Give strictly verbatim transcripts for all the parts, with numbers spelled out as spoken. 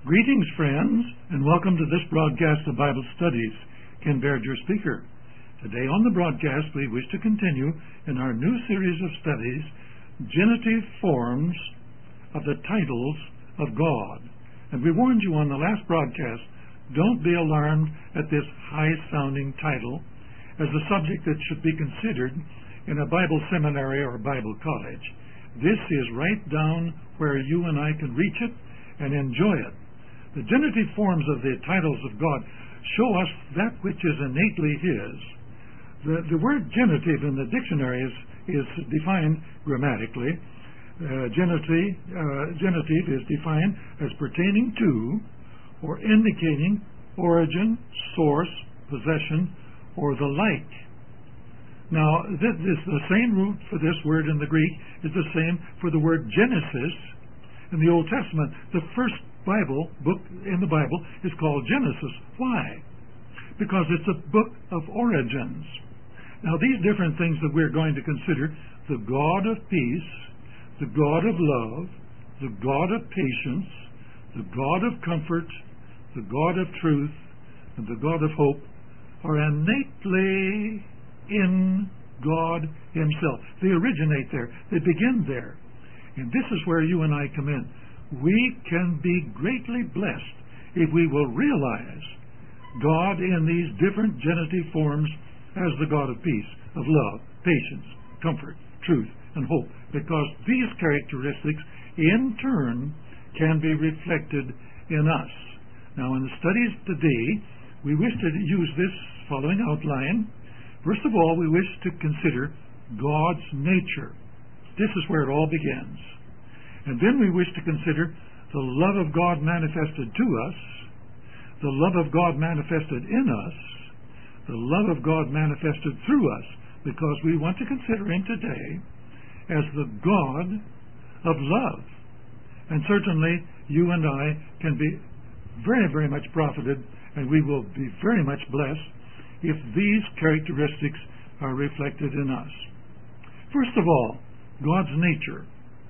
Greetings, friends, and welcome to this broadcast of Bible Studies. Ken Baird, your speaker. Today on the broadcast, we wish to continue in our new series of studies, Genitive Forms of the Titles of God. And we warned you on the last broadcast, don't be alarmed at this high-sounding title as a subject that should be considered in a Bible seminary or Bible college. This is right down where you and I can reach it and enjoy it. The genitive forms of the titles of God show us that which is innately His. The, the word genitive in the dictionary is, is defined grammatically. Uh, genitive, uh, genitive is defined as pertaining to or indicating origin, source, possession, or the like. Now, this is the same root for this word in the Greek is the same for the word Genesis in the Old Testament. The first Bible book in the Bible is called Genesis. Why? Because it's a book of origins. Now, these different things that we're going to consider, the God of peace, the God of love, the God of patience, the God of comfort, the God of truth, and the God of hope, are innately in God Himself. They originate there. They begin there. And this is where you and I come in. We can be greatly blessed if we will realize God in these different genitive forms as the God of peace, of love, patience, comfort, truth, and hope, because these characteristics in turn can be reflected in us. Now, in the studies today, we wish to use this following outline. First of all, we wish to consider God's nature. This is where it all begins. And then we wish to consider the love of God manifested to us, the love of God manifested in us, the love of God manifested through us, because we want to consider Him today as the God of love. And certainly you and I can be very, very much profited, and we will be very much blessed if these characteristics are reflected in us. First of all, God's nature.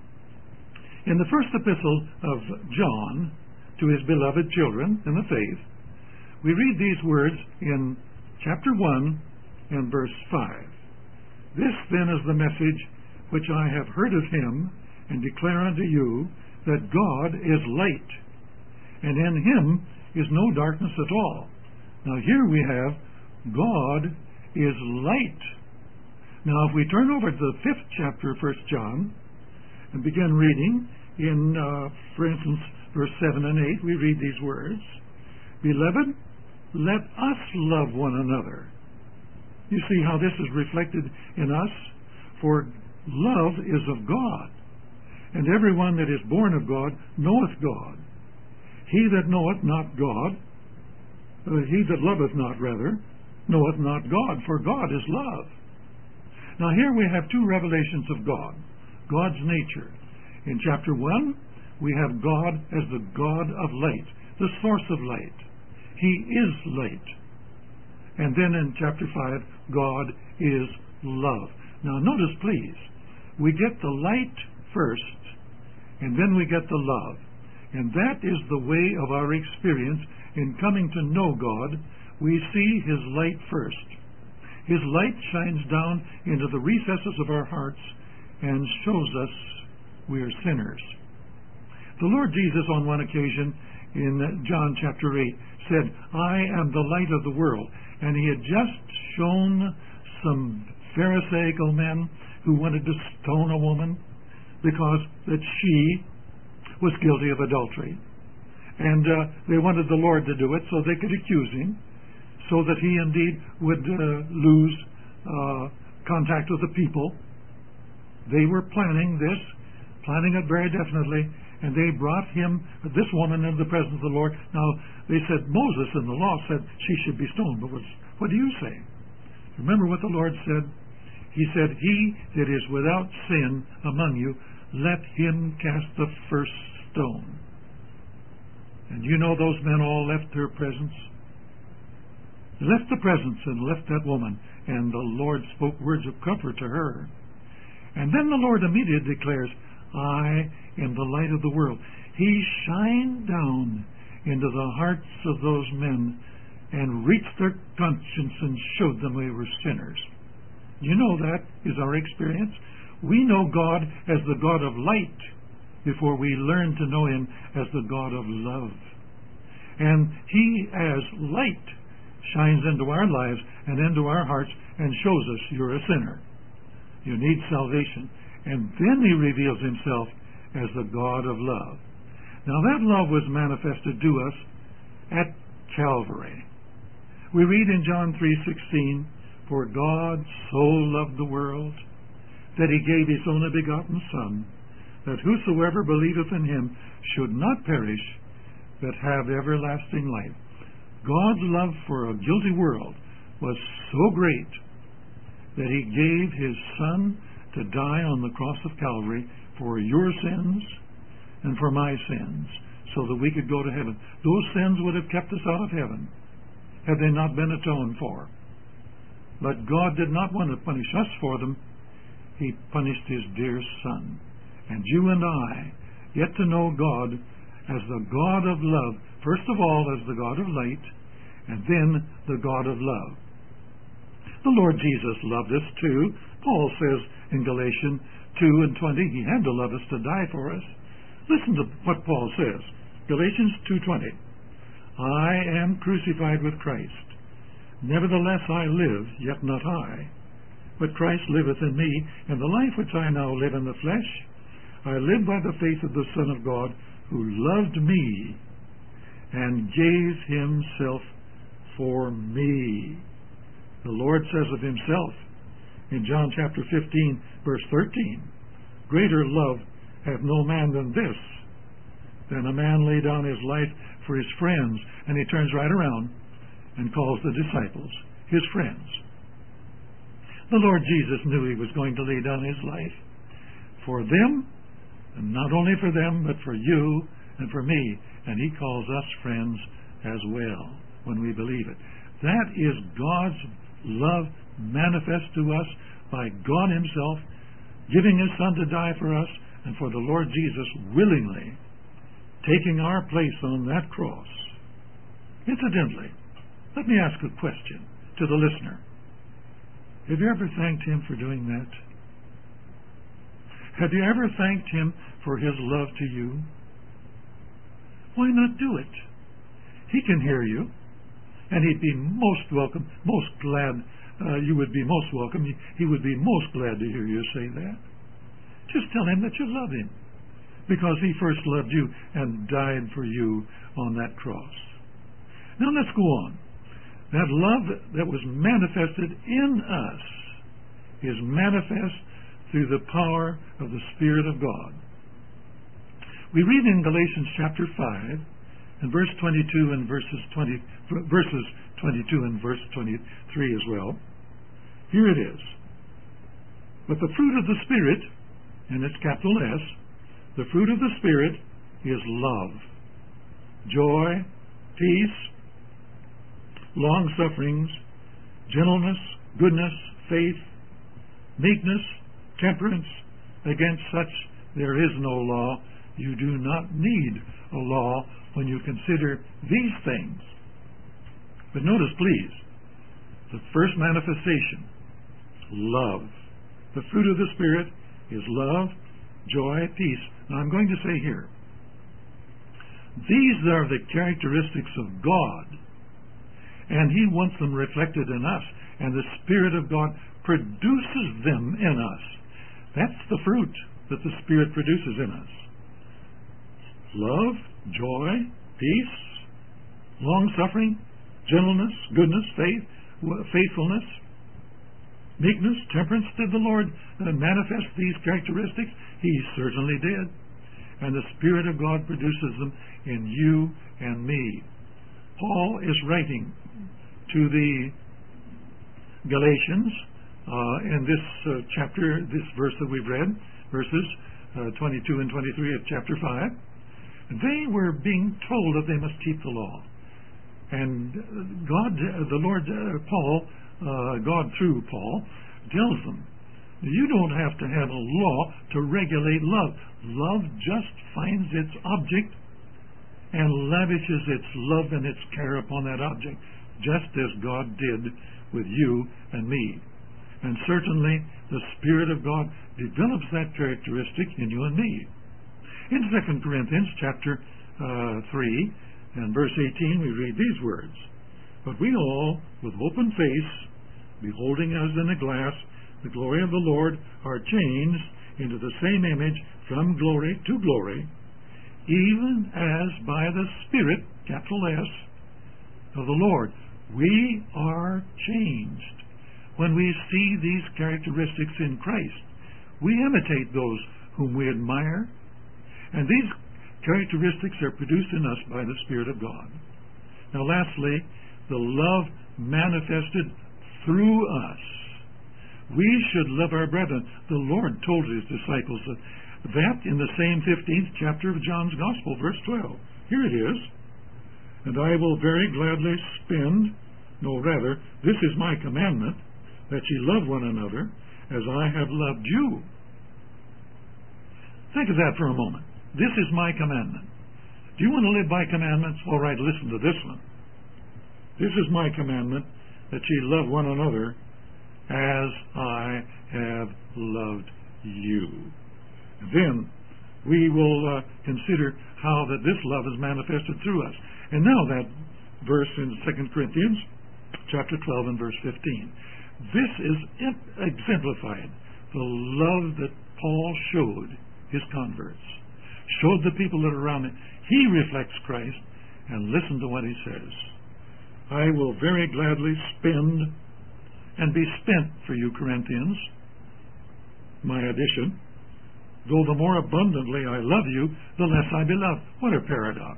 In the first epistle of John to his beloved children in the faith, we read these words in chapter one and verse five. This then is the message which I have heard of Him and declare unto you, that God is light, and in Him is no darkness at all. Now here we have God is light. Now if we turn over to the fifth chapter of First John and begin reading in, uh, for instance, verse seven and eight, we read these words, Beloved, let us love one another. You see how this is reflected in us? For love is of God, and everyone that is born of God knoweth God. He that knoweth not God, uh, he that loveth not, rather, knoweth not God, for God is love. Now here we have two revelations of God, God's nature. In chapter one, we have God as the God of light, the source of light. He is light. And then in chapter five, God is love. Now notice, please, we get the light first, and then we get the love. And that is the way of our experience in coming to know God. We see His light first. His light shines down into the recesses of our hearts and shows us we are sinners. The Lord Jesus on one occasion in John chapter eight said, I am the light of the world. And He had just shown some Pharisaical men who wanted to stone a woman because that she was guilty of adultery. And uh, they wanted the Lord to do it so they could accuse Him, so that He indeed would uh, lose uh, contact with the people. They were planning this, planning it very definitely, and they brought him, this woman, into the presence of the Lord. Now, they said, Moses in the law said she should be stoned, but what, what do you say? Remember what the Lord said? He said, He that is without sin among you, let him cast the first stone. And you know those men all left her presence? Left the presence and left that woman, and the Lord spoke words of comfort to her. And then the Lord immediately declares, I am the light of the world. He shined down into the hearts of those men and reached their conscience and showed them we were sinners. You know that is our experience. We know God as the God of light before we learn to know Him as the God of love. And He, as light, shines into our lives and into our hearts and shows us you're a sinner. You need salvation. And then He reveals Himself as the God of love. Now that love was manifested to us at Calvary. We read in John three sixteen, "For God so loved the world that He gave His only begotten Son, that whosoever believeth in Him should not perish, but have everlasting life." God's love for a guilty world was so great that He gave His Son to die on the cross of Calvary for your sins and for my sins, so that we could go to heaven. Those sins would have kept us out of heaven had they not been atoned for. But God did not want to punish us for them. He punished His dear Son. And you and I get to know God as the God of love, first of all as the God of light, and then the God of love. The Lord Jesus loved us too. Paul says in Galatians two and twenty, He had to love us to die for us. Listen to what Paul says. Galatians two twenty. "I am crucified with Christ. Nevertheless I live, yet not I. But Christ liveth in me, and the life which I now live in the flesh, I live by the faith of the Son of God, who loved me and gave Himself for me." The Lord says of Himself in John chapter fifteen, verse thirteen, "Greater love hath no man than this, than a man lay down his life for his friends." And He turns right around and calls the disciples His friends. The Lord Jesus knew He was going to lay down His life for them, and not only for them, but for you and for me. And He calls us friends as well when we believe it. That is God's love manifest to us by God Himself giving His Son to die for us, and for the Lord Jesus willingly taking our place on that cross. Incidentally, let me ask a question to the listener. Have you ever thanked Him for doing that? Have you ever thanked Him for His love to you? Why not do it? He can hear you, and He'd be most welcome, most glad. Uh, you would be most welcome. He, he would be most glad to hear you say that. Just tell Him that you love Him, because He first loved you and died for you on that cross. Now let's go on. That love that was manifested in us is manifest through the power of the Spirit of God. We read in Galatians chapter five and verse twenty-two and verses twenty verses twenty-two and verse twenty-three as well. Here it is. "But the fruit of the Spirit," and it's capital S, "the fruit of the Spirit is love, joy, peace, long-sufferings, gentleness, goodness, faith, meekness, temperance. Against such there is no law." You do not need a law when you consider these things. But notice, please, the first manifestation, love. The fruit of the Spirit is love, joy, peace. Now I'm going to say here, these are the characteristics of God, and He wants them reflected in us, and the Spirit of God produces them in us. That's the fruit that the Spirit produces in us. Love, joy, peace, long-suffering, gentleness, goodness, faith, faithfulness, meekness, temperance. Did the Lord manifest these characteristics? He certainly did. And the Spirit of God produces them in you and me. Paul is writing to the Galatians uh, in this uh, chapter, this verse that we've read, verses uh, twenty-two and twenty-three of chapter five. They were being told that they must keep the law. And God, the Lord, uh, Paul, uh, God through Paul, tells them, you don't have to have a law to regulate love. Love just finds its object and lavishes its love and its care upon that object, just as God did with you and me. And certainly the Spirit of God develops that characteristic in you and me. In Second Corinthians chapter uh, three and verse eighteen, we read these words, "But we all, with open face, beholding as in a glass the glory of the Lord, are changed into the same image from glory to glory, even as by the Spirit," capital S, "of the Lord." We are changed. When we see these characteristics in Christ, we imitate those whom we admire, and these characteristics are produced in us by the Spirit of God. Now lastly, the love manifested through us. We should love our brethren. The Lord told his disciples that in the same fifteenth chapter of John's Gospel, verse twelve. Here it is. "And I will very gladly spend, no rather, this is my commandment, that ye love one another as I have loved you." Think of that for a moment. This is my commandment. Do you want to live by commandments? All right, listen to this one. "This is my commandment, that ye love one another as I have loved you." And then we will uh, consider how that this love is manifested through us. And now that verse in Second Corinthians chapter twelve and verse fifteen. This is exemplified. The love that Paul showed his converts, showed the people that are around him. He reflects Christ, and listen to what he says. "I will very gladly spend and be spent for you, Corinthians, my addition, though the more abundantly I love you, the less I be loved." What a paradox.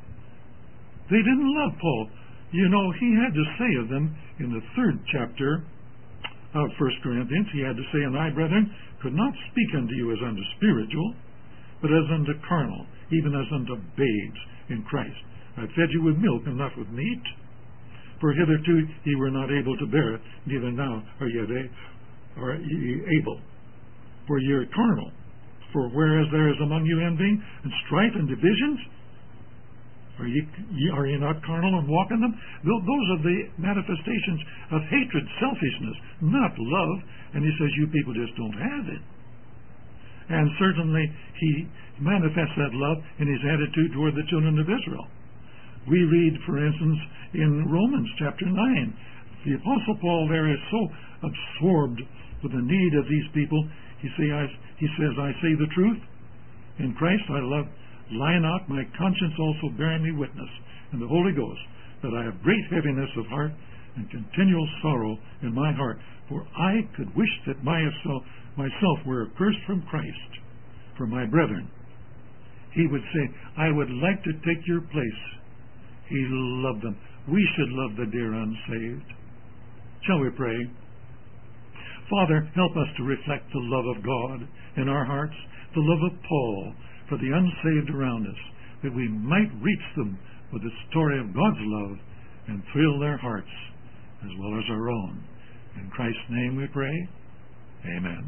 They didn't love Paul. You know, he had to say of them in the third chapter of First Corinthians, he had to say, "And I, brethren, could not speak unto you as unto spiritual, but as unto carnal, even as unto babes in Christ. I fed you with milk and not with meat. For hitherto ye were not able to bear it, neither now are ye, are ye able. For ye are carnal. For whereas there is among you envying and strife and divisions, are ye, are ye not carnal and walk in them?" Those are the manifestations of hatred, selfishness, not love. And he says, you people just don't have it. And certainly he manifests that love in his attitude toward the children of Israel. We read, for instance, in Romans chapter nine, the Apostle Paul there is so absorbed with the need of these people. He, say, I, he says, "I say the truth. In Christ I love, lie not, my conscience also bearing me witness, and the Holy Ghost, that I have great heaviness of heart and continual sorrow in my heart. For I could wish that myself, myself were accursed from Christ for my brethren." He would say, "I would like to take your place." He loved them. We should love the dear unsaved. Shall we pray? Father, help us to reflect the love of God in our hearts, the love of Paul for the unsaved around us, that we might reach them with the story of God's love and thrill their hearts as well as our own. In Christ's name we pray. Amen.